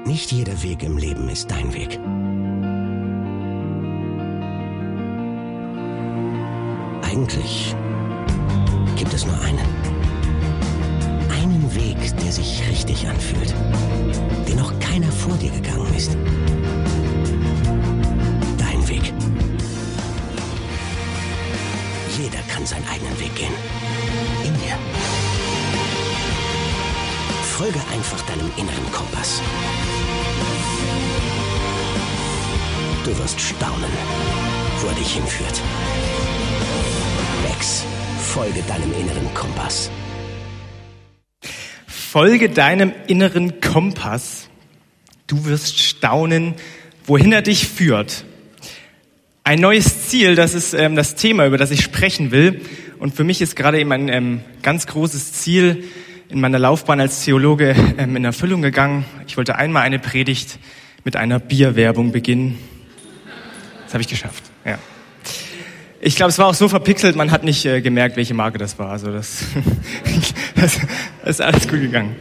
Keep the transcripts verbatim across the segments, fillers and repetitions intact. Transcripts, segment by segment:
Nicht jeder Weg im Leben ist dein Weg. Eigentlich gibt es nur einen. Einen Weg, der sich richtig anfühlt. Den noch keiner vor dir gegangen ist. Dein Weg. Jeder kann seinen eigenen Weg gehen. In dir. Folge einfach deinem inneren Kompass. Du wirst staunen, wo er dich hinführt. Bex, folge deinem inneren Kompass. Folge deinem inneren Kompass. Du wirst staunen, wohin er dich führt. Ein neues Ziel, das ist ähm, das Thema, über das ich sprechen will. Und für mich ist gerade eben ein ähm, ganz großes Ziel in meiner Laufbahn als Theologe ähm, in Erfüllung gegangen. Ich wollte einmal eine Predigt mit einer Bierwerbung beginnen. Das habe ich geschafft, ja. Ich glaube, es war auch so verpixelt, man hat nicht äh, gemerkt, welche Marke das war. Also das, das, das ist alles gut gegangen.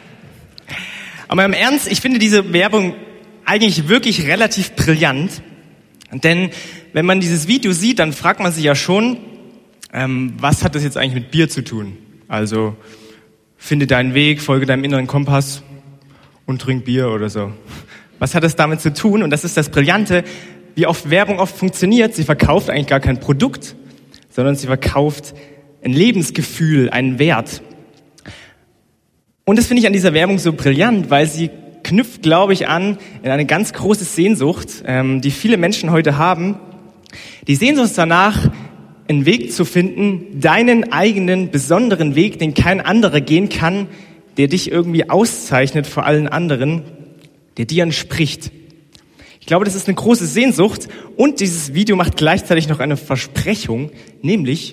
Aber im Ernst, ich finde diese Werbung eigentlich wirklich relativ brillant. Denn wenn man dieses Video sieht, dann fragt man sich ja schon, ähm, was hat das jetzt eigentlich mit Bier zu tun? Also finde deinen Weg, folge deinem inneren Kompass und trink Bier oder so. Was hat das damit zu tun? Und das ist das Brillante, wie oft Werbung oft funktioniert. Sie verkauft eigentlich gar kein Produkt, sondern sie verkauft ein Lebensgefühl, einen Wert. Und das finde ich an dieser Werbung so brillant, weil sie knüpft, glaube ich, an in eine ganz große Sehnsucht, ähm, die viele Menschen heute haben. Die Sehnsucht danach, einen Weg zu finden, deinen eigenen besonderen Weg, den kein anderer gehen kann, der dich irgendwie auszeichnet vor allen anderen, der dir entspricht. Ich glaube, das ist eine große Sehnsucht und dieses Video macht gleichzeitig noch eine Versprechung, nämlich,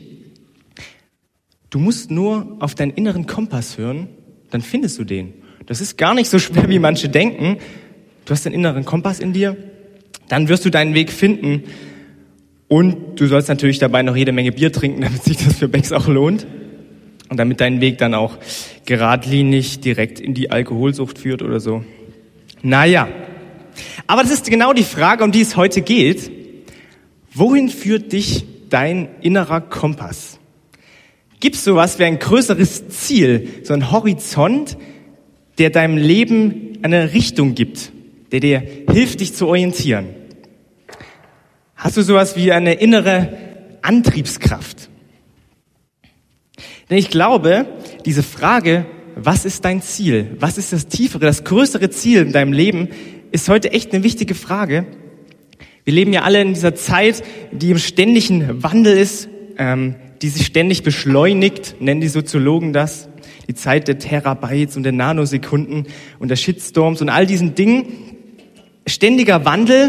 du musst nur auf deinen inneren Kompass hören, dann findest du den. Das ist gar nicht so schwer, wie manche denken. Du hast den inneren Kompass in dir, dann wirst du deinen Weg finden und du sollst natürlich dabei noch jede Menge Bier trinken, damit sich das für Bex auch lohnt und damit dein Weg dann auch geradlinig direkt in die Alkoholsucht führt oder so. Naja. Aber das ist genau die Frage, um die es heute geht. Wohin führt dich dein innerer Kompass? Gibt es sowas wie ein größeres Ziel, so ein Horizont, der deinem Leben eine Richtung gibt, der dir hilft, dich zu orientieren? Hast du sowas wie eine innere Antriebskraft? Denn ich glaube, diese Frage, was ist dein Ziel? Was ist das tiefere, das größere Ziel in deinem Leben, ist heute echt eine wichtige Frage. Wir leben ja alle in dieser Zeit, die im ständigen Wandel ist, ähm, die sich ständig beschleunigt, nennen die Soziologen das. Die Zeit der Terabytes und der Nanosekunden und der Shitstorms und all diesen Dingen. Ständiger Wandel.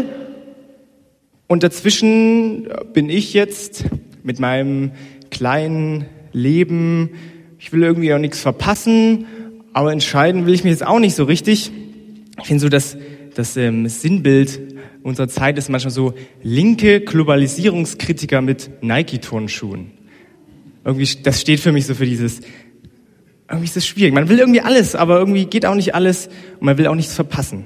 Und dazwischen bin ich jetzt mit meinem kleinen Leben. Ich will irgendwie auch nichts verpassen, aber entscheiden will ich mich jetzt auch nicht so richtig. Ich finde so, dass das ähm, Sinnbild unserer Zeit ist manchmal so linke Globalisierungskritiker mit Nike-Turnschuhen. Irgendwie, das steht für mich so für dieses, irgendwie ist das schwierig. Man will irgendwie alles, aber irgendwie geht auch nicht alles und man will auch nichts verpassen.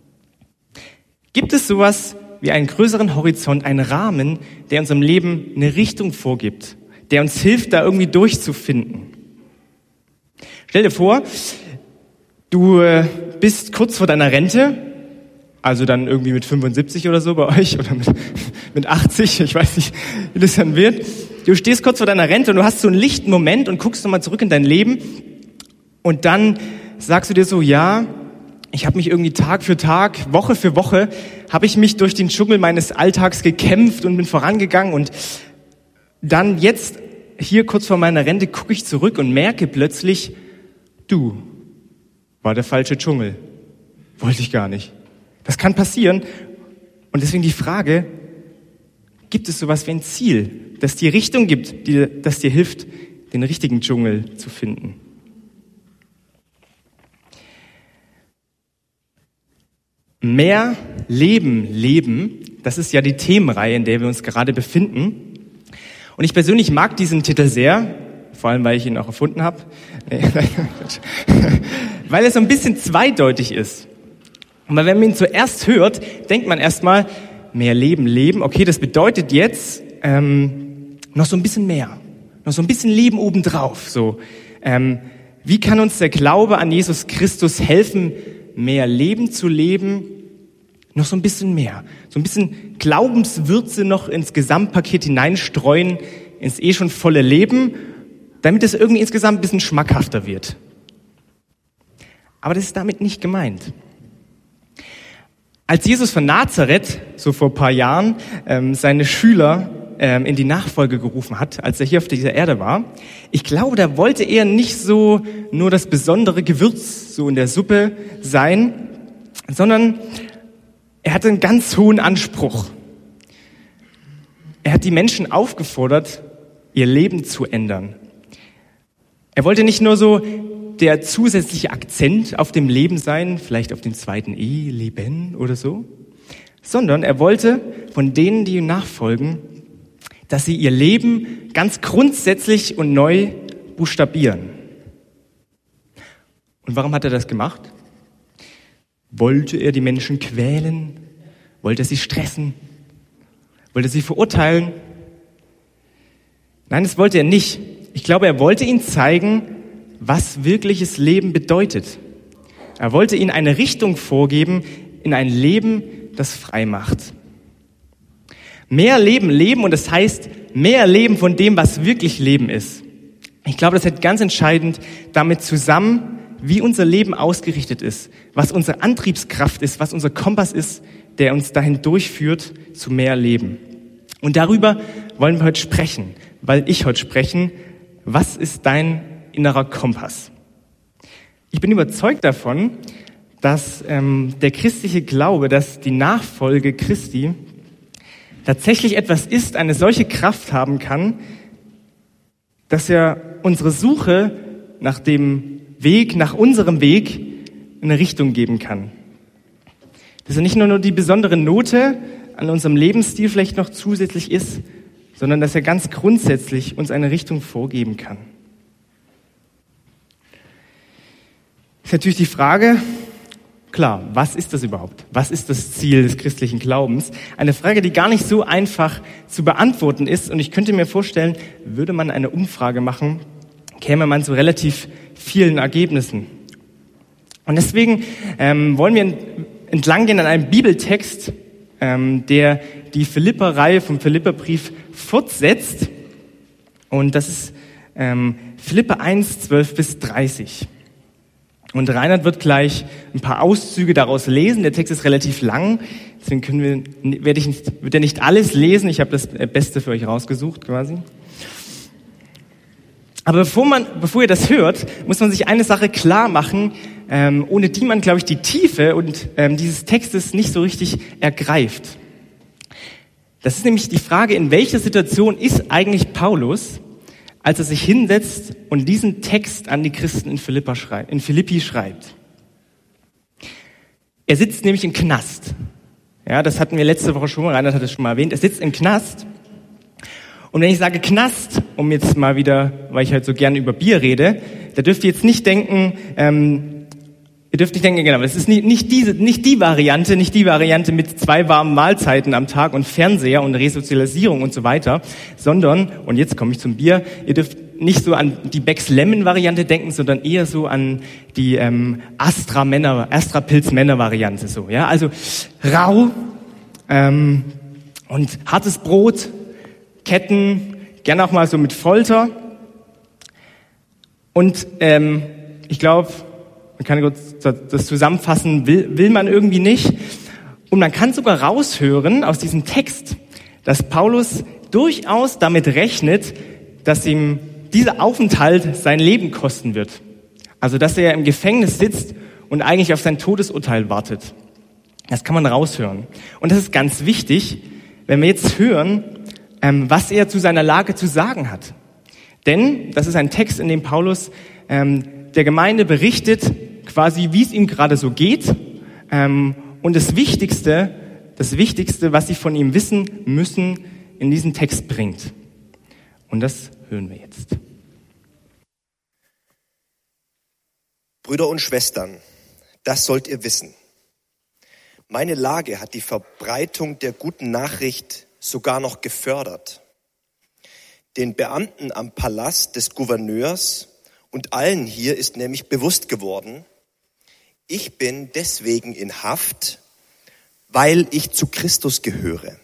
Gibt es sowas wie einen größeren Horizont, einen Rahmen, der unserem Leben eine Richtung vorgibt, der uns hilft, da irgendwie durchzufinden? Stell dir vor, du äh, bist kurz vor deiner Rente, also dann irgendwie mit fünfundsiebzig oder so bei euch oder mit, mit achtzig, ich weiß nicht, wie das dann wird. Du stehst kurz vor deiner Rente und du hast so einen lichten Moment und guckst nochmal zurück in dein Leben und dann sagst du dir so, ja, ich habe mich irgendwie Tag für Tag, Woche für Woche, habe ich mich durch den Dschungel meines Alltags gekämpft und bin vorangegangen und dann jetzt hier kurz vor meiner Rente gucke ich zurück und merke plötzlich, du, war der falsche Dschungel. Wollte ich gar nicht. Das kann passieren. Und deswegen die Frage, gibt es sowas wie ein Ziel, das dir Richtung gibt, die, das dir hilft, den richtigen Dschungel zu finden? Mehr Leben, Leben, das ist ja die Themenreihe, in der wir uns gerade befinden. Und ich persönlich mag diesen Titel sehr, vor allem, weil ich ihn auch erfunden habe, weil er so ein bisschen zweideutig ist. Aber wenn man ihn zuerst hört, denkt man erstmal, mehr Leben, Leben. Okay, das bedeutet jetzt ähm, noch so ein bisschen mehr, noch so ein bisschen Leben obendrauf. So, ähm, wie kann uns der Glaube an Jesus Christus helfen, mehr Leben zu leben? Noch so ein bisschen mehr, so ein bisschen Glaubenswürze noch ins Gesamtpaket hineinstreuen, ins eh schon volle Leben, damit es irgendwie insgesamt ein bisschen schmackhafter wird. Aber das ist damit nicht gemeint. Als Jesus von Nazareth, so vor ein paar Jahren, ähm, seine Schüler ähm, in die Nachfolge gerufen hat, als er hier auf dieser Erde war, ich glaube, da wollte er nicht so nur das besondere Gewürz so in der Suppe sein, sondern er hatte einen ganz hohen Anspruch. Er hat die Menschen aufgefordert, ihr Leben zu ändern. Er wollte nicht nur so der zusätzliche Akzent auf dem Leben sein, vielleicht auf dem zweiten E, Leben oder so, sondern er wollte von denen, die ihm nachfolgen, dass sie ihr Leben ganz grundsätzlich und neu buchstabieren. Und warum hat er das gemacht? Wollte er die Menschen quälen? Wollte er sie stressen? Wollte er sie verurteilen? Nein, das wollte er nicht. Ich glaube, er wollte ihnen zeigen, was wirkliches Leben bedeutet. Er wollte ihnen eine Richtung vorgeben in ein Leben, das frei macht. Mehr Leben leben, und das heißt, mehr Leben von dem, was wirklich Leben ist. Ich glaube, das hängt ganz entscheidend damit zusammen, wie unser Leben ausgerichtet ist, was unsere Antriebskraft ist, was unser Kompass ist, der uns dahin durchführt zu mehr Leben. Und darüber wollen wir heute sprechen, weil ich heute sprechen, was ist dein innerer Kompass? Ich bin überzeugt davon, dass ähm, der christliche Glaube, dass die Nachfolge Christi tatsächlich etwas ist, eine solche Kraft haben kann, dass er unsere Suche nach dem Weg, nach unserem Weg eine Richtung geben kann. Dass er nicht nur, nur die besondere Note an unserem Lebensstil vielleicht noch zusätzlich ist, sondern dass er ganz grundsätzlich uns eine Richtung vorgeben kann. Ist natürlich die Frage, klar, was ist das überhaupt? Was ist das Ziel des christlichen Glaubens? Eine Frage, die gar nicht so einfach zu beantworten ist. Und ich könnte mir vorstellen, würde man eine Umfrage machen, käme man zu relativ vielen Ergebnissen. Und deswegen ähm, wollen wir entlang gehen an einem Bibeltext, ähm, der die Philipper-Reihe vom Philipperbrief fortsetzt. Und das ist ähm, Philipper eins, zwölf bis dreißig. Und Reinhard wird gleich ein paar Auszüge daraus lesen. Der Text ist relativ lang, deswegen können wir, werde ich nicht, wird er nicht alles lesen. Ich habe das Beste für euch rausgesucht quasi. Aber bevor man, bevor ihr das hört, muss man sich eine Sache klar machen, ähm, ohne die man, glaube ich, die Tiefe und ähm, dieses Textes nicht so richtig ergreift. Das ist nämlich die Frage, in welcher Situation ist eigentlich Paulus, als er sich hinsetzt und diesen Text an die Christen in Philippa schreibt, in Philippi schreibt. Er sitzt nämlich im Knast. Ja, das hatten wir letzte Woche schon mal, Reinhard hat es schon mal erwähnt. Er sitzt im Knast. Und wenn ich sage Knast, um jetzt mal wieder, weil ich halt so gerne über Bier rede, da dürft ihr jetzt nicht denken, ähm, ihr dürft nicht denken, genau, das ist nicht, nicht diese, nicht die Variante, nicht die Variante mit zwei warmen Mahlzeiten am Tag und Fernseher und Resozialisierung und so weiter, sondern, und jetzt komme ich zum Bier, ihr dürft nicht so an die Becks Lemon Variante denken, sondern eher so an die ähm, Astra Männer, Astra Pilz Männer Variante, so, ja, also rau ähm, und hartes Brot, Ketten, gerne auch mal so mit Folter. Und ähm, ich glaube, man kann kurz das zusammenfassen, will, will man irgendwie nicht. Und man kann sogar raushören aus diesem Text, dass Paulus durchaus damit rechnet, dass ihm dieser Aufenthalt sein Leben kosten wird. Also dass er im Gefängnis sitzt und eigentlich auf sein Todesurteil wartet. Das kann man raushören. Und das ist ganz wichtig, wenn wir jetzt hören, ähm, was er zu seiner Lage zu sagen hat. Denn das ist ein Text, in dem Paulus ähm, der Gemeinde berichtet, quasi wie es ihm gerade so geht. Ähm, und das Wichtigste, das Wichtigste, was sie von ihm wissen müssen, in diesen Text bringt. Und das hören wir jetzt. Brüder und Schwestern, das sollt ihr wissen. Meine Lage hat die Verbreitung der guten Nachricht sogar noch gefördert. Den Beamten am Palast des Gouverneurs und allen hier ist nämlich bewusst geworden, ich bin deswegen in Haft, weil ich zu Christus gehöre.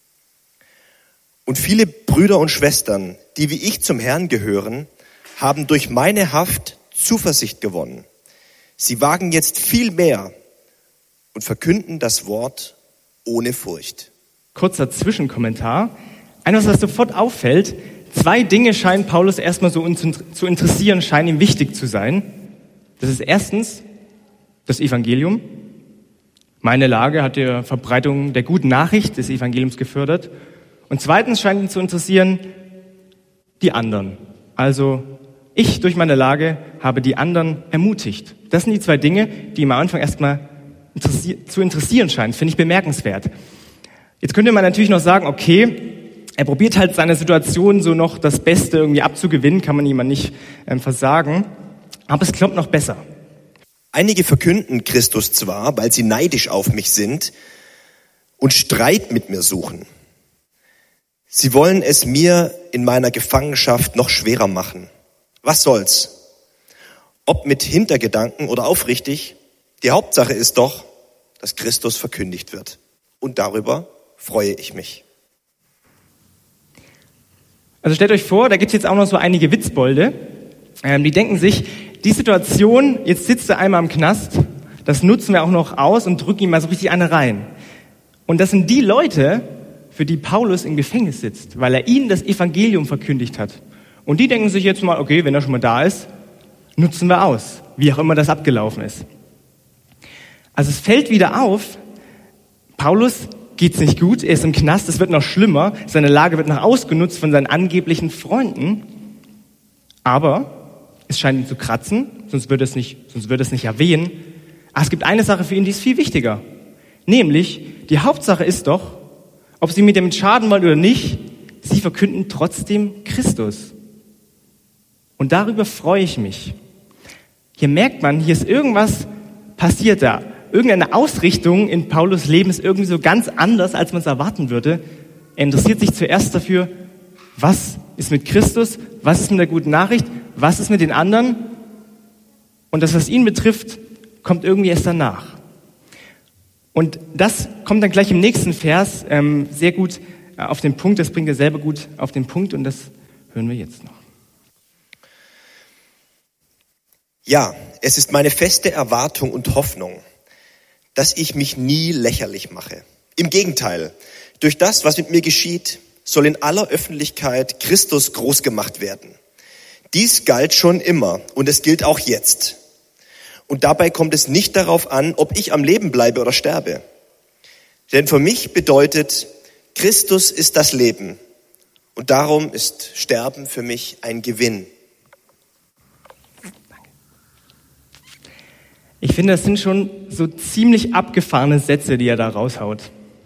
Und viele Brüder und Schwestern, die wie ich zum Herrn gehören, haben durch meine Haft Zuversicht gewonnen. Sie wagen jetzt viel mehr und verkünden das Wort ohne Furcht. Kurzer Zwischenkommentar. Eines, was sofort auffällt, zwei Dinge scheinen Paulus erstmal so zu interessieren, scheinen ihm wichtig zu sein. Das ist erstens das Evangelium. Meine Lage hat die Verbreitung der guten Nachricht des Evangeliums gefördert. Und zweitens scheint ihn zu interessieren die anderen. Also ich durch meine Lage habe die anderen ermutigt. Das sind die zwei Dinge, die ihm am Anfang erstmal interessi- zu interessieren scheinen. Finde ich bemerkenswert. Jetzt könnte man natürlich noch sagen, okay, er probiert halt seine Situation so noch das Beste irgendwie abzugewinnen, kann man ihm nicht ähm, versagen. Aber es klappt noch besser. Einige verkünden Christus zwar, weil sie neidisch auf mich sind und Streit mit mir suchen. Sie wollen es mir in meiner Gefangenschaft noch schwerer machen. Was soll's? Ob mit Hintergedanken oder aufrichtig, die Hauptsache ist doch, dass Christus verkündigt wird. Und darüber freue ich mich. Also stellt euch vor, da gibt es jetzt auch noch so einige Witzbolde, ähm, die denken sich, die Situation, jetzt sitzt er einmal im Knast, das nutzen wir auch noch aus und drücken ihm mal so richtig eine rein. Und das sind die Leute, für die Paulus im Gefängnis sitzt, weil er ihnen das Evangelium verkündigt hat. Und die denken sich jetzt mal, okay, wenn er schon mal da ist, nutzen wir aus, wie auch immer das abgelaufen ist. Also es fällt wieder auf, Paulus geht's nicht gut, er ist im Knast, es wird noch schlimmer, seine Lage wird noch ausgenutzt von seinen angeblichen Freunden, aber es scheint ihn zu kratzen, sonst würde es nicht, sonst würde es nicht erwähnen. Aber es gibt eine Sache für ihn, die ist viel wichtiger. Nämlich, die Hauptsache ist doch, ob sie mit dem schaden wollen oder nicht, sie verkünden trotzdem Christus. Und darüber freue ich mich. Hier merkt man, hier ist irgendwas passiert da. Irgendeine Ausrichtung in Paulus' Leben ist irgendwie so ganz anders, als man es erwarten würde. Er interessiert sich zuerst dafür, was ist mit Christus, was ist mit der guten Nachricht, was ist mit den anderen. Und das, was ihn betrifft, kommt irgendwie erst danach. Und das kommt dann gleich im nächsten Vers ähm, sehr gut äh, auf den Punkt, das bringt er selber gut auf den Punkt und das hören wir jetzt noch. Ja, es ist meine feste Erwartung und Hoffnung, dass ich mich nie lächerlich mache. Im Gegenteil, durch das, was mit mir geschieht, soll in aller Öffentlichkeit Christus groß gemacht werden. Dies galt schon immer und es gilt auch jetzt. Und dabei kommt es nicht darauf an, ob ich am Leben bleibe oder sterbe. Denn für mich bedeutet, Christus ist das Leben. Und darum ist Sterben für mich ein Gewinn. Ich finde, das sind schon so ziemlich abgefahrene Sätze, die er da raushaut.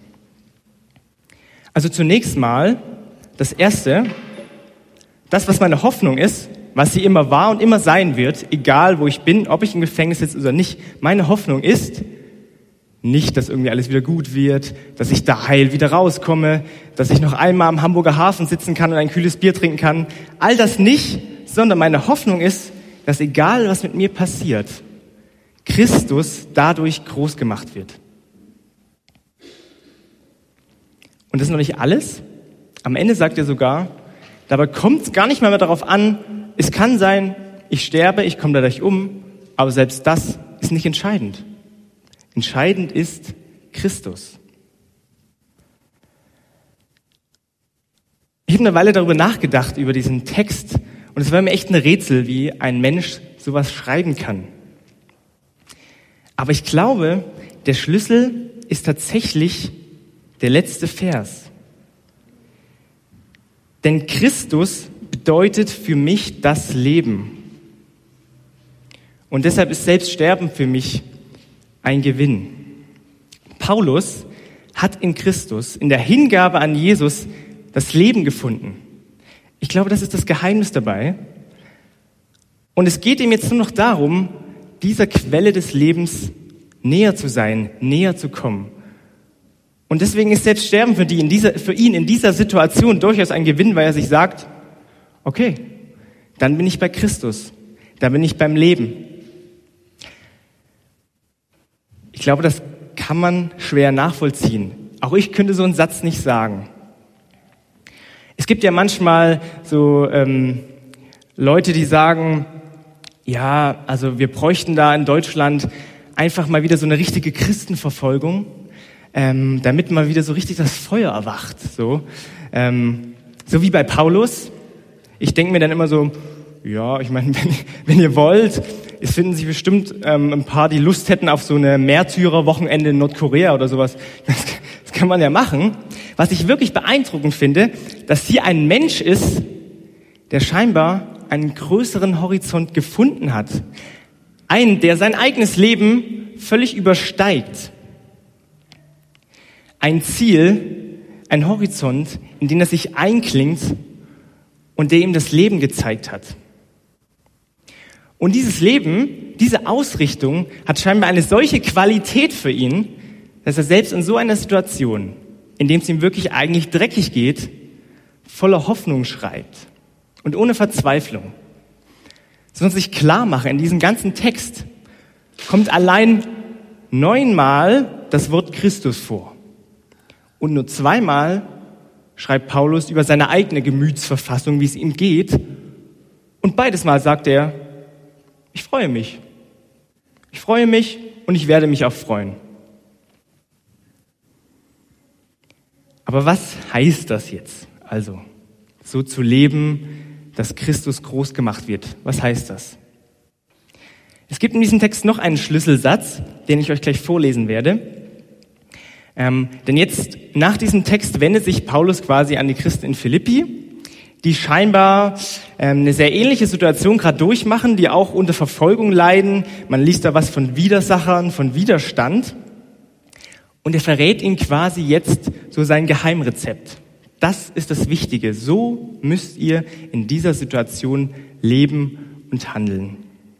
Also zunächst mal, das Erste, das, was meine Hoffnung ist, was sie immer war und immer sein wird, egal wo ich bin, ob ich im Gefängnis sitze oder nicht, meine Hoffnung ist nicht, dass irgendwie alles wieder gut wird, dass ich da heil wieder rauskomme, dass ich noch einmal am Hamburger Hafen sitzen kann und ein kühles Bier trinken kann. All das nicht, sondern meine Hoffnung ist, dass egal was mit mir passiert, Christus dadurch groß gemacht wird. Und das ist noch nicht alles. Am Ende sagt er sogar, dabei kommt es gar nicht mal mehr darauf an, es kann sein, ich sterbe, ich komme dadurch um, aber selbst das ist nicht entscheidend. Entscheidend ist Christus. Ich habe eine Weile darüber nachgedacht, über diesen Text, und es war mir echt ein Rätsel, wie ein Mensch sowas schreiben kann. Aber ich glaube, der Schlüssel ist tatsächlich der letzte Vers. Denn Christus bedeutet für mich das Leben. Und deshalb ist selbst Sterben für mich ein Gewinn. Paulus hat in Christus, in der Hingabe an Jesus, das Leben gefunden. Ich glaube, das ist das Geheimnis dabei. Und es geht ihm jetzt nur noch darum, dieser Quelle des Lebens näher zu sein, näher zu kommen. Und deswegen ist selbst Sterben für, die in dieser, für ihn in dieser Situation durchaus ein Gewinn, weil er sich sagt, okay, dann bin ich bei Christus, dann bin ich beim Leben. Ich glaube, das kann man schwer nachvollziehen. Auch ich könnte so einen Satz nicht sagen. Es gibt ja manchmal so ähm, Leute, die sagen, ja, also wir bräuchten da in Deutschland einfach mal wieder so eine richtige Christenverfolgung, ähm, damit mal wieder so richtig das Feuer erwacht. So, ähm, so wie bei Paulus. Ich denke mir dann immer so, ja, ich meine, wenn, wenn ihr wollt, es finden sich bestimmt ähm, ein paar, die Lust hätten auf so eine Märtyrer-Wochenende in Nordkorea oder sowas. Das, das kann man ja machen. Was ich wirklich beeindruckend finde, dass hier ein Mensch ist, der scheinbar einen größeren Horizont gefunden hat. Einen, der sein eigenes Leben völlig übersteigt. Ein Ziel, ein Horizont, in den er sich einklingt und der ihm das Leben gezeigt hat. Und dieses Leben, diese Ausrichtung hat scheinbar eine solche Qualität für ihn, dass er selbst in so einer Situation, in dem es ihm wirklich eigentlich dreckig geht, voller Hoffnung schreibt und ohne Verzweiflung. Sondern sich klar mache, in diesem ganzen Text kommt allein neunmal das Wort Christus vor. Und nur zweimal schreibt Paulus über seine eigene Gemütsverfassung, wie es ihm geht. Und beides Mal sagt er, ich freue mich. Ich freue mich und ich werde mich auch freuen. Aber was heißt das jetzt? Also, so zu leben, dass Christus groß gemacht wird. Was heißt das? Es gibt in diesem Text noch einen Schlüsselsatz, den ich euch gleich vorlesen werde. Ähm, denn jetzt, nach diesem Text, wendet sich Paulus quasi an die Christen in Philippi, die scheinbar ähm, eine sehr ähnliche Situation gerade durchmachen, die auch unter Verfolgung leiden. Man liest da was von Widersachern, von Widerstand. Und er verrät ihnen quasi jetzt so sein Geheimrezept. Das ist das Wichtige. So müsst ihr in dieser Situation leben und handeln.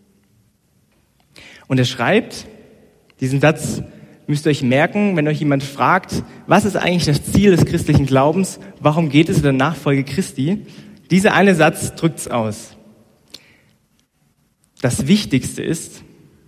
Und er schreibt, diesen Satz müsst ihr euch merken, wenn euch jemand fragt, was ist eigentlich das Ziel des christlichen Glaubens, warum geht es in der Nachfolge Christi? Dieser eine Satz drückt es aus. Das Wichtigste ist,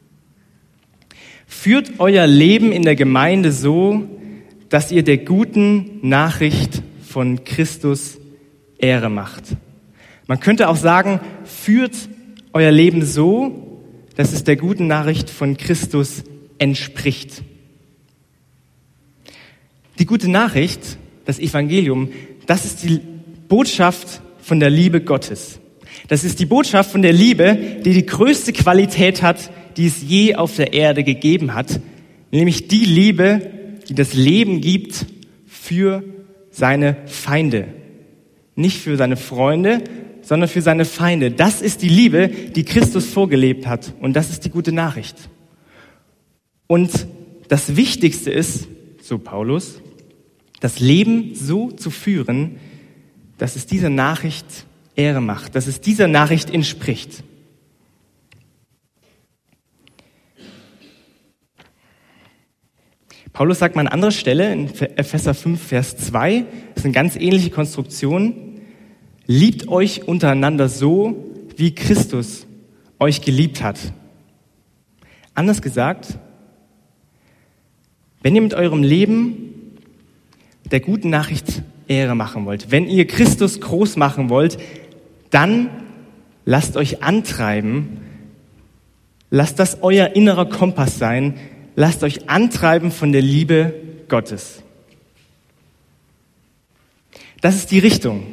führt euer Leben in der Gemeinde so, dass ihr der guten Nachricht von Christus Ehre macht. Man könnte auch sagen, führt euer Leben so, dass es der guten Nachricht von Christus entspricht. Die gute Nachricht, das Evangelium, das ist die Botschaft von der Liebe Gottes. Das ist die Botschaft von der Liebe, die die größte Qualität hat, die es je auf der Erde gegeben hat, nämlich die Liebe, die das Leben gibt für seine Feinde. Nicht für seine Freunde, sondern für seine Feinde. Das ist die Liebe, die Christus vorgelebt hat. Und das ist die gute Nachricht. Und das Wichtigste ist, so Paulus, das Leben so zu führen, dass es dieser Nachricht Ehre macht, dass es dieser Nachricht entspricht. Paulus sagt mal an anderer Stelle in Epheser fünf, Vers zwei, das ist eine ganz ähnliche Konstruktion, liebt euch untereinander so, wie Christus euch geliebt hat. Anders gesagt, wenn ihr mit eurem Leben der guten Nachricht Ehre machen wollt, wenn ihr Christus groß machen wollt, dann lasst euch antreiben, lasst das euer innerer Kompass sein, lasst euch antreiben von der Liebe Gottes. Das ist die Richtung.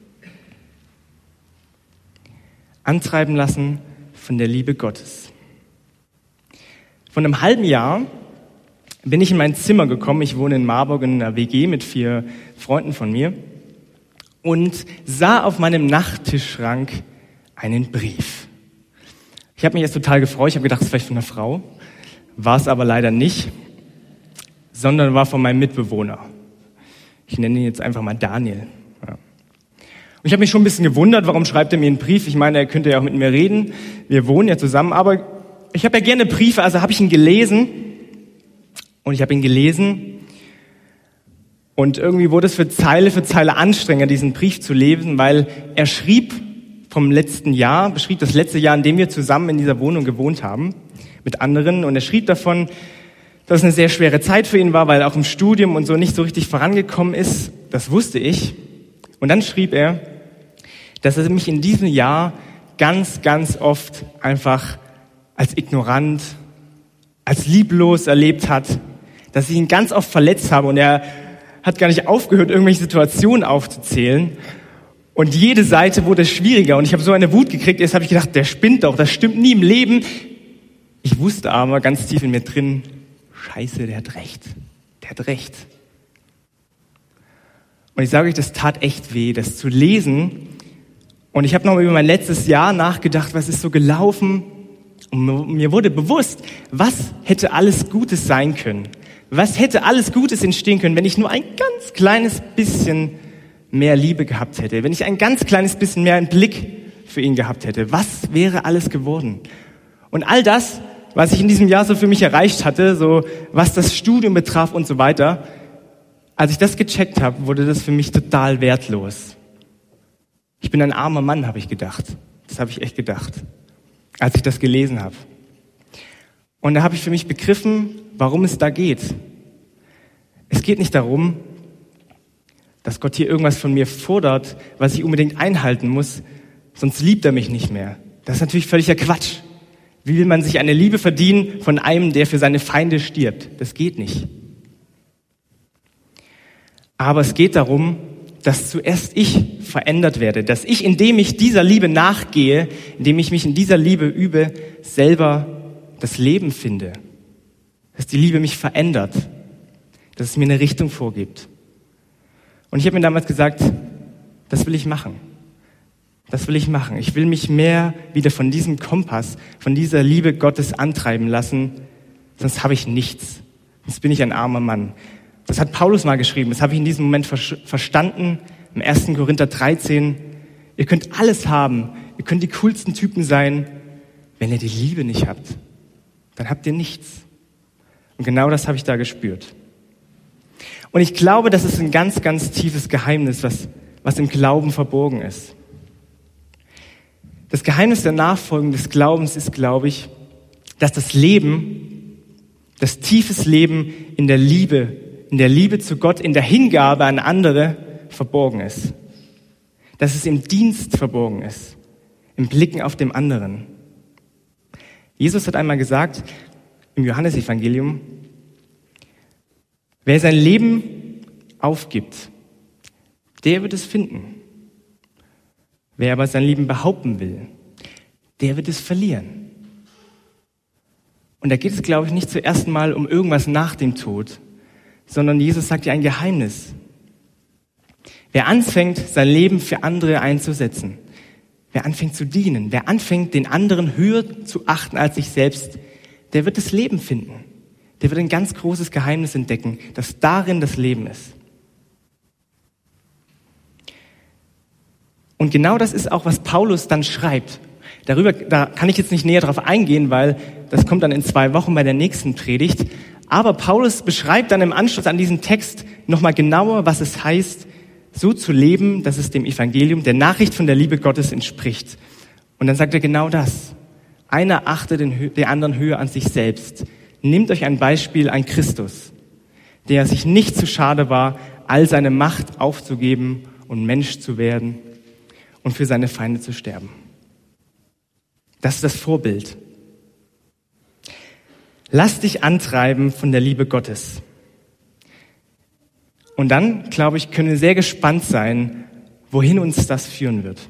Antreiben lassen von der Liebe Gottes. Vor einem halben Jahr bin ich in mein Zimmer gekommen. Ich wohne in Marburg in einer W G mit vier Freunden von mir und sah auf meinem Nachttischschrank einen Brief. Ich habe mich jetzt total gefreut. Ich habe gedacht, es ist vielleicht von einer Frau. War es aber leider nicht, sondern war von meinem Mitbewohner. Ich nenne ihn jetzt einfach mal Daniel. Ja. Und ich habe mich schon ein bisschen gewundert, warum schreibt er mir einen Brief? Ich meine, er könnte ja auch mit mir reden. Wir wohnen ja zusammen, aber ich habe ja gerne Briefe, also habe ich ihn gelesen Und ich habe ihn gelesen und irgendwie wurde es für Zeile für Zeile anstrengender, diesen Brief zu lesen, weil er schrieb vom letzten Jahr, beschrieb das letzte Jahr, in dem wir zusammen in dieser Wohnung gewohnt haben, mit anderen. Und er schrieb davon, dass es eine sehr schwere Zeit für ihn war, weil er auch im Studium und so nicht so richtig vorangekommen ist. Das wusste ich. Und dann schrieb er, dass er mich in diesem Jahr ganz, ganz oft einfach als ignorant, als lieblos erlebt hat, dass ich ihn ganz oft verletzt habe und er hat gar nicht aufgehört, irgendwelche Situationen aufzuzählen. Und jede Seite wurde schwieriger und ich habe so eine Wut gekriegt, jetzt habe ich gedacht, der spinnt doch, das stimmt nie im Leben. Ich wusste aber ganz tief in mir drin, Scheiße, der hat recht, der hat recht. Und ich sage euch, das tat echt weh, das zu lesen. Und ich habe nochmal über mein letztes Jahr nachgedacht, was ist so gelaufen. Und mir wurde bewusst, was hätte alles Gutes sein können. Was hätte alles Gutes entstehen können, wenn ich nur ein ganz kleines bisschen mehr Liebe gehabt hätte. Wenn ich ein ganz kleines bisschen mehr einen Blick für ihn gehabt hätte. Was wäre alles geworden? Und all das, was ich in diesem Jahr so für mich erreicht hatte, so was das Studium betraf und so weiter, als ich das gecheckt habe, wurde das für mich total wertlos. Ich bin ein armer Mann, habe ich gedacht. Das habe ich echt gedacht, als ich das gelesen habe. Und da habe ich für mich begriffen, warum es da geht. Es geht nicht darum, dass Gott hier irgendwas von mir fordert, was ich unbedingt einhalten muss, sonst liebt er mich nicht mehr. Das ist natürlich völliger Quatsch. Wie will man sich eine Liebe verdienen von einem, der für seine Feinde stirbt? Das geht nicht. Aber es geht darum, dass zuerst ich verändert werde, dass ich, indem ich dieser Liebe nachgehe, indem ich mich in dieser Liebe übe, selber das Leben finde. Dass die Liebe mich verändert, dass es mir eine Richtung vorgibt. Und ich habe mir damals gesagt, das will ich machen. Das will ich machen. Ich will mich mehr wieder von diesem Kompass, von dieser Liebe Gottes antreiben lassen, sonst habe ich nichts. Sonst bin ich ein armer Mann. Das hat Paulus mal geschrieben, das habe ich in diesem Moment verstanden, im ersten Korinther dreizehn. Ihr könnt alles haben, ihr könnt die coolsten Typen sein, wenn ihr die Liebe nicht habt, dann habt ihr nichts. Und genau das habe ich da gespürt. Und ich glaube, das ist ein ganz, ganz tiefes Geheimnis, was, was im Glauben verborgen ist. Das Geheimnis der Nachfolge des Glaubens ist, glaube ich, dass das Leben, das tiefes Leben in der Liebe, in der Liebe zu Gott, in der Hingabe an andere verborgen ist. Dass es im Dienst verborgen ist, im Blicken auf den anderen. Jesus hat einmal gesagt, im Johannesevangelium, wer sein Leben aufgibt, der wird es finden. Wer aber sein Leben behaupten will, der wird es verlieren. Und da geht es, glaube ich, nicht zuerst mal um irgendwas nach dem Tod, sondern Jesus sagt ja ein Geheimnis. Wer anfängt, sein Leben für andere einzusetzen, wer anfängt zu dienen, wer anfängt, den anderen höher zu achten als sich selbst, der wird das Leben finden. Der wird ein ganz großes Geheimnis entdecken, dass darin das Leben ist. Und genau das ist auch, was Paulus dann schreibt. Darüber, da kann ich jetzt nicht näher drauf eingehen, weil das kommt dann in zwei Wochen bei der nächsten Predigt. Aber Paulus beschreibt dann im Anschluss an diesen Text nochmal genauer, was es heißt, so zu leben, dass es dem Evangelium, der Nachricht von der Liebe Gottes entspricht. Und dann sagt er genau das. Einer achte den, den anderen höher an sich selbst. Nehmt euch ein Beispiel an Christus, der sich nicht zu schade war, all seine Macht aufzugeben und Mensch zu werden und für seine Feinde zu sterben. Das ist das Vorbild. Lass dich antreiben von der Liebe Gottes. Und dann, glaube ich, können wir sehr gespannt sein, wohin uns das führen wird.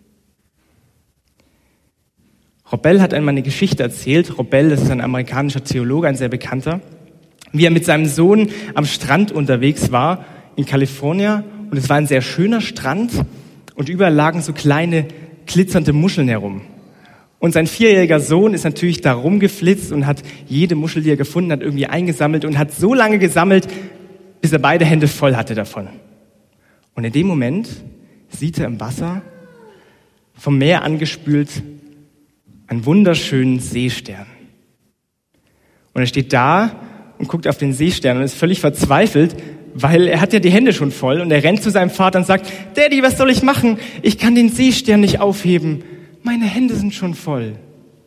Robel hat einmal eine Geschichte erzählt. Robel, das ist ein amerikanischer Theologe, ein sehr bekannter, wie er mit seinem Sohn am Strand unterwegs war in Kalifornien. Und es war ein sehr schöner Strand und überall lagen so kleine, glitzernde Muscheln herum. Und sein vierjähriger Sohn ist natürlich da rumgeflitzt und hat jede Muschel, die er gefunden hat, irgendwie eingesammelt und hat so lange gesammelt, bis er beide Hände voll hatte davon. Und in dem Moment sieht er im Wasser, vom Meer angespült, einen wunderschönen Seestern. Und er steht da und und guckt auf den Seestern und ist völlig verzweifelt, weil er hat ja die Hände schon voll und er rennt zu seinem Vater und sagt, Daddy, was soll ich machen? Ich kann den Seestern nicht aufheben. Meine Hände sind schon voll.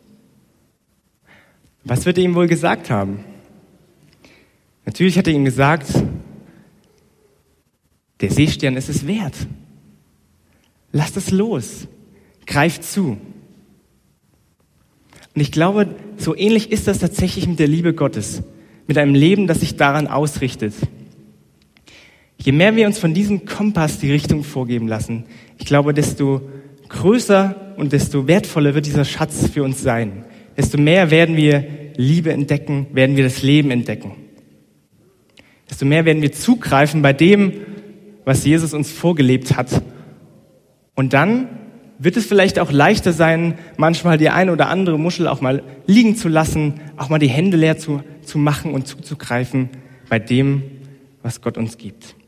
Was wird er ihm wohl gesagt haben? Natürlich hat er ihm gesagt, der Seestern ist es wert. Lasst es los. Greift zu. Und ich glaube, so ähnlich ist das tatsächlich mit der Liebe Gottes. Mit einem Leben, das sich daran ausrichtet. Je mehr wir uns von diesem Kompass die Richtung vorgeben lassen, ich glaube, desto größer und desto wertvoller wird dieser Schatz für uns sein. Desto mehr werden wir Liebe entdecken, werden wir das Leben entdecken. Desto mehr werden wir zugreifen bei dem, was Jesus uns vorgelebt hat. Und dann wird es vielleicht auch leichter sein, manchmal die eine oder andere Muschel auch mal liegen zu lassen, auch mal die Hände leer zu, zu machen und zuzugreifen bei dem, was Gott uns gibt.